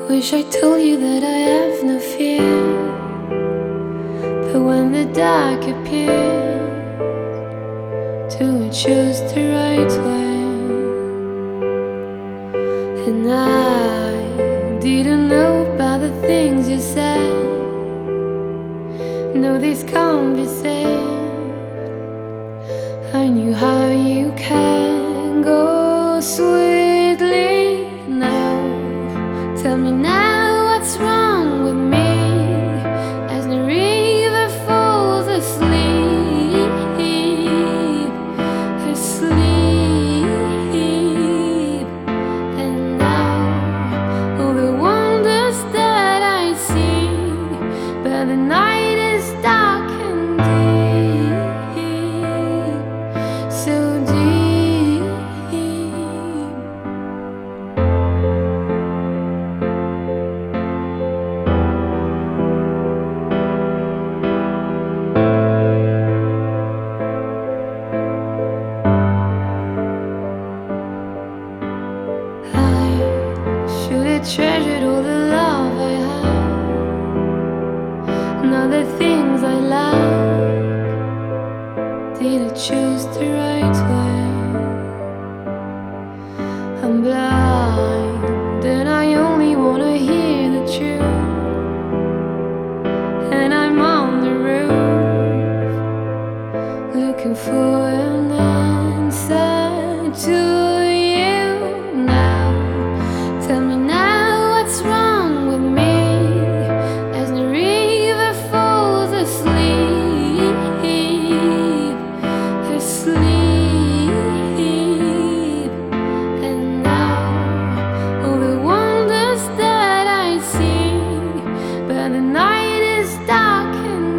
Wish I told you that I have no fear, but when the dark appears, to choose the right way. And I didn't know about the things you said. No, this can't be saved. I knew how you can go sweetly now. Tell me now what's wrong with me, as the river falls asleep, asleep. And now all the wonders that I see, but the night is dark and deep, so deep. Should have treasured all the love I had, and all the things I like. Did I choose the right way? I'm blind and I only wanna hear the truth, and I'm on the roof looking for an answer to you now. Tell me now what's wrong with me, as the river falls asleep, asleep. And now all the wonders that I see, but the night is dark and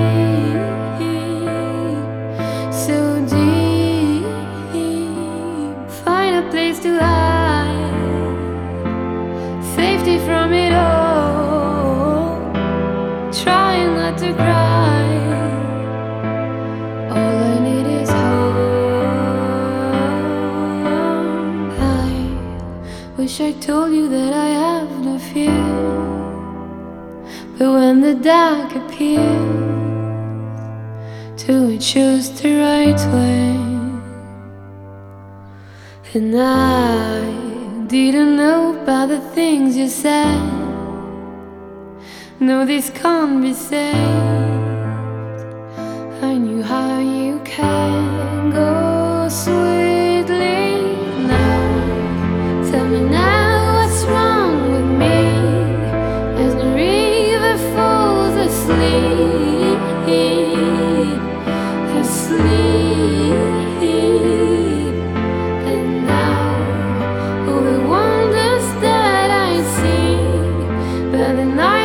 deep, so deep. Find a place to hide, safety from it all, trying not to cry. All I need is hope. I wish I told you that I have no fear, but when the dark appears, to choose the right way. And I didn't know about the things you said. No, this can't be saved. I knew how you can go sweetly now. Tell me now what's wrong with me, as the river falls asleep, asleep. And now all the wonders that I see, but the night